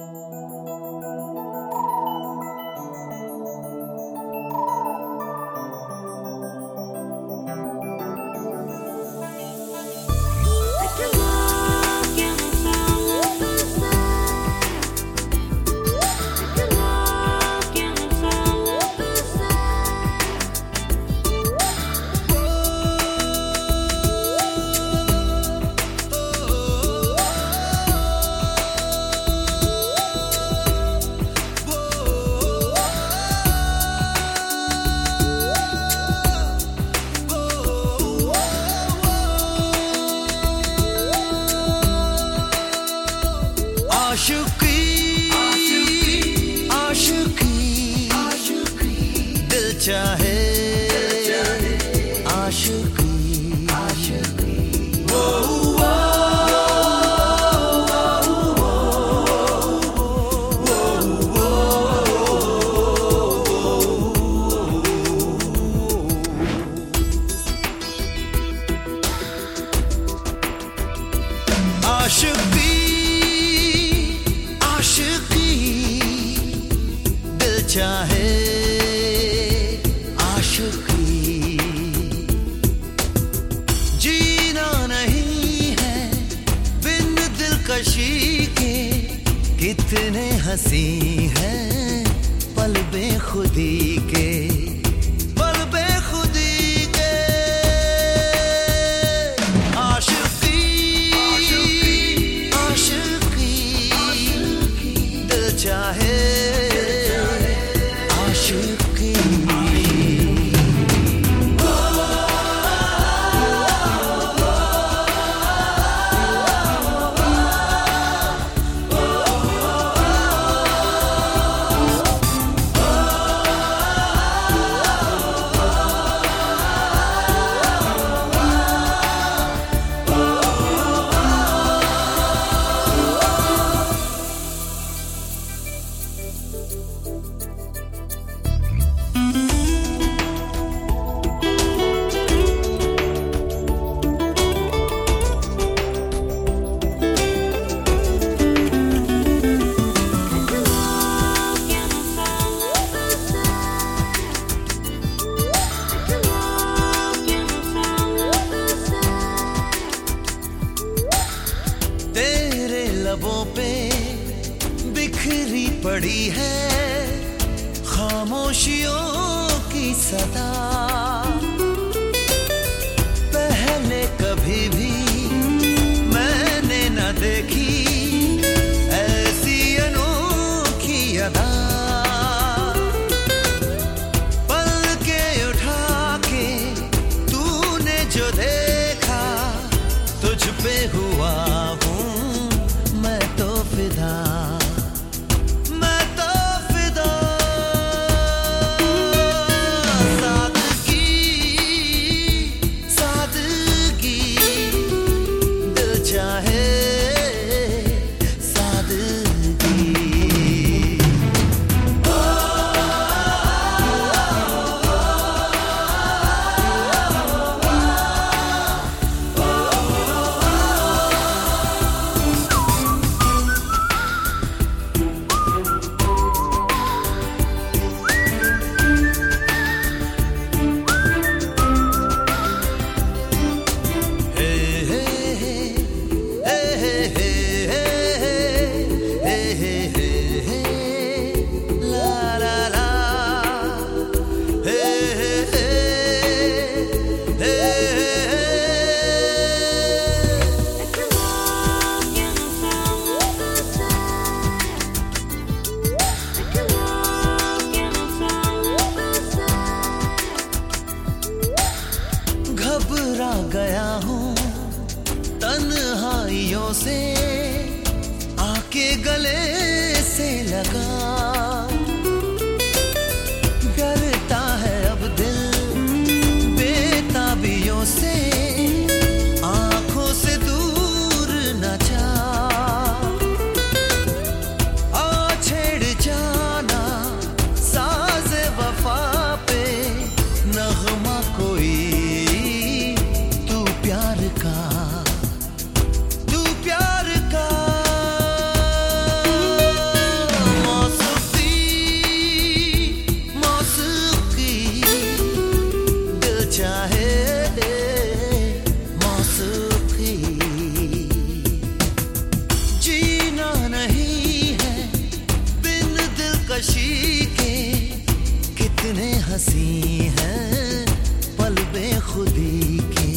चाहे आशिकी वो आशिकी आशिकी दिल चाहे कितने हंसी हैं पल बेखुदी के, पल बेखुदी के। आशिकी आशिकी दिल चाहे आशिकी। लबों पे बिखरी पड़ी है खामोशियों की सदा। पहले कभी भी मैंने न देखी ऐसी अनोखी अदा। पल के उठा के तूने जो देखा तुझ पे हुआ हूँ मैं तो फिदा, मैं तो फिदा। सादगी सादगी दिल चाहे सादगी। घबरा गया हूँ तन्हाइयों से आके गले से लगा। डरता है अब दिल बेताबियों से आंखों से दूर न जा। आ छेड़ जाना साज़े वफा पे नगमा कोई प्यार का, तू प्यार का। नशी के कितने हंसी हैं पल बेखुदी के।